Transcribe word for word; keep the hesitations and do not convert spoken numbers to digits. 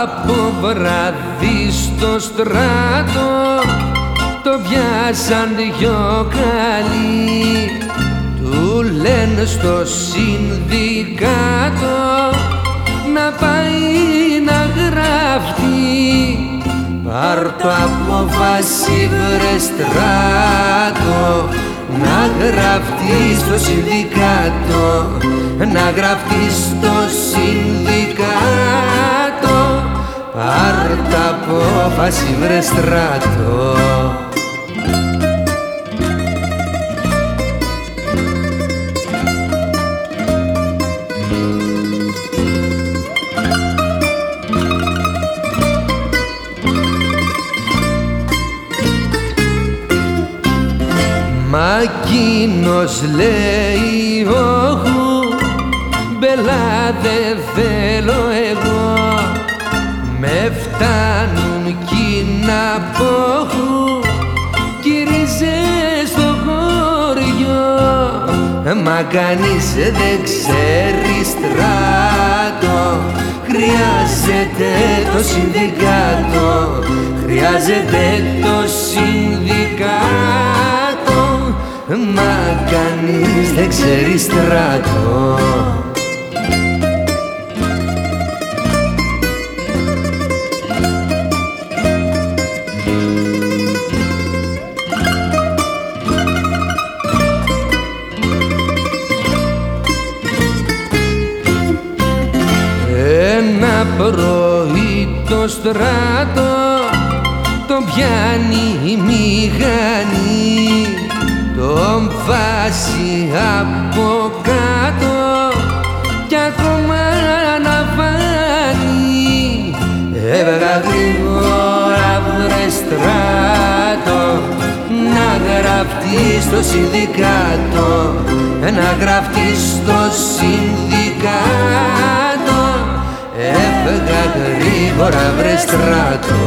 Από βράδυ στο στράτο το πιάσαν δυο καλοί, του λένε στο συνδικάτο να πάει να γραφτεί. Πάρ' το απόφαση βρε στράτο, να γραφτεί στο συνδικάτο, να γραφτεί στο συνδικάτο. Πάρ' το απόφαση βρε στράτο. Μα εκείνος λέει όχου, μπελά δεν θέλω εγώ, με φτάνουν κίνα πόχου, γύριζε στο χωριό. Μα κανείς δεν ξέρει στράτο, χρειάζεται το συνδικάτο, χρειάζεται το συνδικάτο. Μα κανείς δεν ξέρει στράτο. Ένα πρωί το στράτο το πιάνει η μηχανή, τον βάζει από κάτω κι ακόμα να φάνει. Έβγα γρήγορα βρε στράτο, να γραφτεί στο συνδικάτο, να γραφτεί στο συνδικάτο. Έβγα γρήγορα βρε στράτο.